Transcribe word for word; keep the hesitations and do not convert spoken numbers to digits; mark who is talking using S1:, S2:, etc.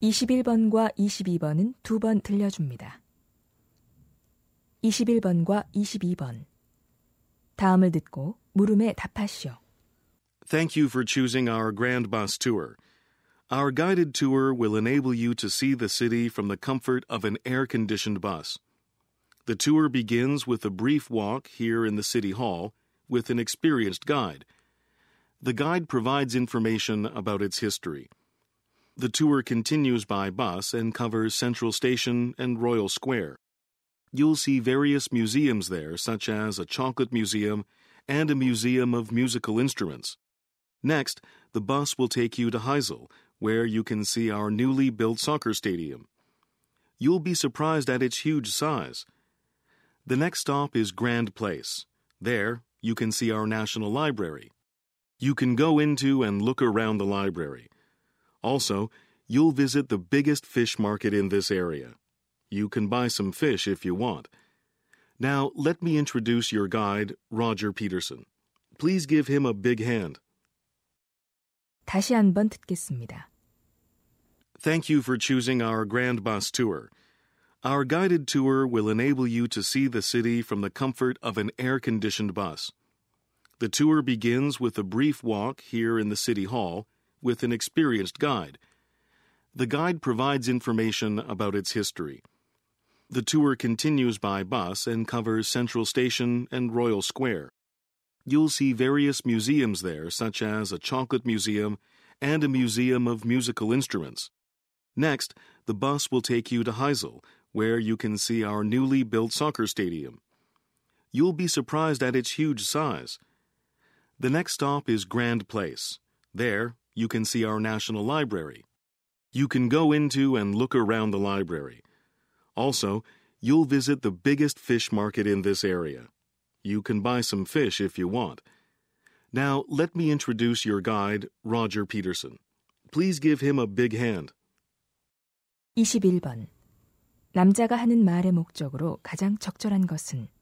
S1: 이십일 번과 이십이 번은 두 번 들려줍니다. 이십일 번과 이십이 번. 다음을 듣고 물음에 답하시오.
S2: Thank you for choosing our Grand Bus Tour. Our guided tour will enable you to see the city from the comfort of an air-conditioned bus. The tour begins with a brief walk here in the City Hall with an experienced guide. The guide provides information about its history. The tour continues by bus and covers Central Station and Royal Square. You'll see various museums there, such as a chocolate museum and a museum of musical instruments. Next, the bus will take you to Heysel, where you can see our newly built soccer stadium. You'll be surprised at its huge size. The next stop is Grand Place. There, you can see our National Library. You can go into and look around the library. Also, you'll visit the biggest fish market in this area. You can buy some fish if you want. Now, let me introduce your guide, Roger Peterson. Please give him a big hand.
S1: 다시 한번 듣겠습니다.
S2: Thank you for choosing our Grand Bus Tour. Our guided tour will enable you to see the city from the comfort of an air-conditioned bus. The tour begins with a brief walk here in the City Hall with an experienced guide. The guide provides information about its history. The tour continues by bus and covers Central Station and Royal Square. You'll see various museums there, such as a chocolate museum and a museum of musical instruments. Next, the bus will take you to Heysel, where you can see our newly built soccer stadium. You'll be surprised at its huge size. The next stop is Grand Place. There, you can see our National Library. You can go into and look around the library. Also, you'll visit the biggest fish market in this area. You can buy some fish if you want. Now, let me introduce your guide, Roger Peterson. Please give him a big hand.
S1: 이십일 번. 남자가 하는 말의 목적으로 가장 적절한 것은